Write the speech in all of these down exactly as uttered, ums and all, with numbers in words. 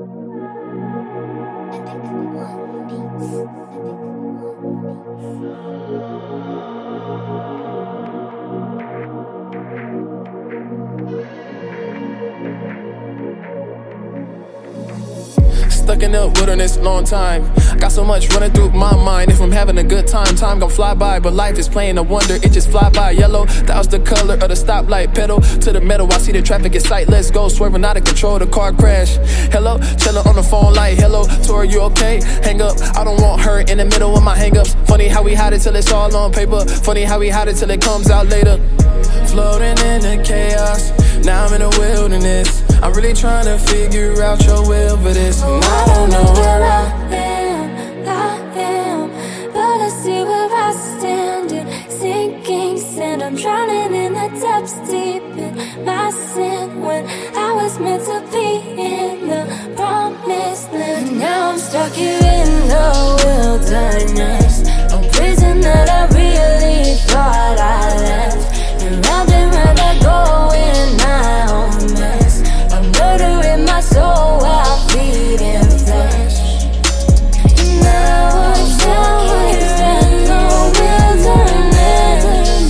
Stuck in the wilderness, long time. Got so much running through my mind. If I'm having a good time, time gon' fly by. But life is playing a wonder, it just fly by. Yellow, that was the color of the stoplight. Pedal to the metal, I see the traffic in sight. Let's go, swerving out of control, the car crash. Hello, chillin' on the phone like, hello, Tori, you okay? Hang up, I don't want her in the middle of my hang-ups. Funny how we hide it till it's all on paper. Funny how we hide it till it comes out later. Floating in the chaos, now I'm in the wilderness. I'm really trying to figure out your will for this. And I don't know where I am, I am, but I see where I stand in sinking sand. I'm drowning in the depths, deep in my sin, when I was meant to be in the promised land. And now I'm stuck here in the wilderness, a prison that I really thought I left. And round and round I go in my own mess. I'm murdering my soul while feeding flesh. And now I'm down here in the wilderness.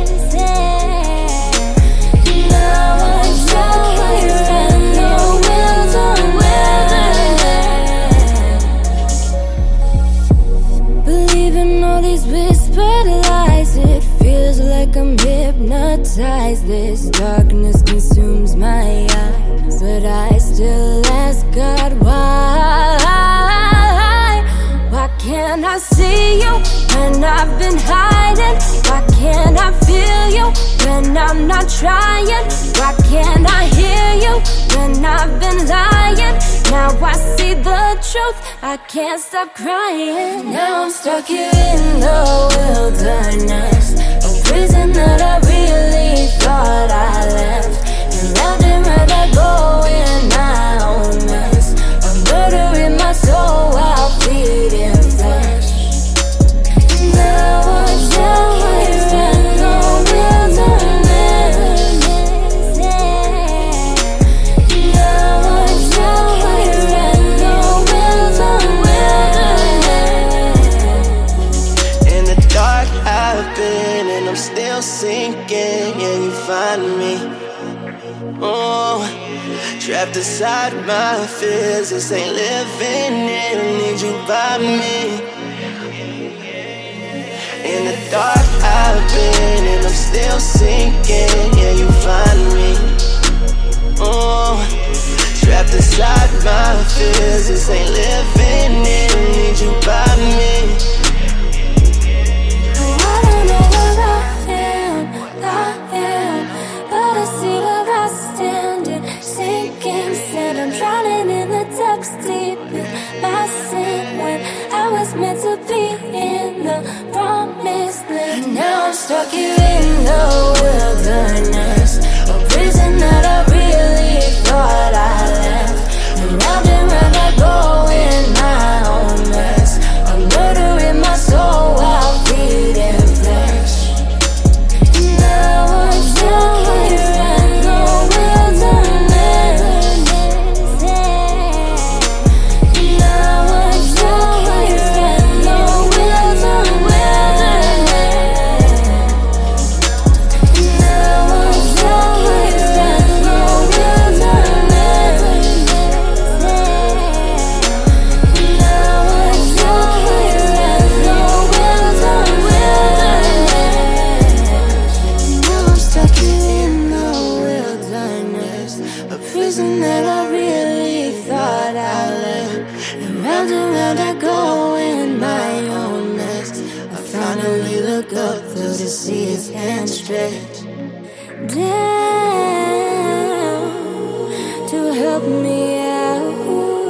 And now I'm down here in the wilderness. Believing all these whispered lies, it feels like I'm hypnotized. This darkness consumes my eyes, but I still ask God why. Why can't I see you when I've been hiding? Why can't I feel you when I'm not trying? Why can't I hear you when I've been lying? Now I see the truth, I can't stop crying. Now I'm stuck here in the wilderness, a prison that I really thought I left. And round and round I go in my own mess. I'm murdering my soul while feeding flesh. Now I'm down here in the wilderness. Now I'm down here in the wilderness. In the dark I've been and I'm still sinking, and you find me. Oh, trapped inside my fears, this ain't living in, I need you by me. In the dark I've been and I'm still sinking, yeah, you find me. Oh, trapped inside my fears, this ain't living in, I need you by me. I don't know where I am, I am, but I see where I stand in sinking sand. I'm drowning in the depths, deep in my sin, when I was meant to be in the promised land. And now I'm stuck here in the wilderness, a prison that I really thought I left. And round and round I go in my own mess. I'm murdering my soul while feeding flesh. And now I'm down here in the wilderness. And now I'm down here in the wilderness. And now I'm down here in the wilderness. And now I'm down here in the wilderness. Now I'm stuck here in the wilderness, a prison that I really thought I left. And round and round I go in my own nest. I finally look up though to see his hand stretch down to help me out.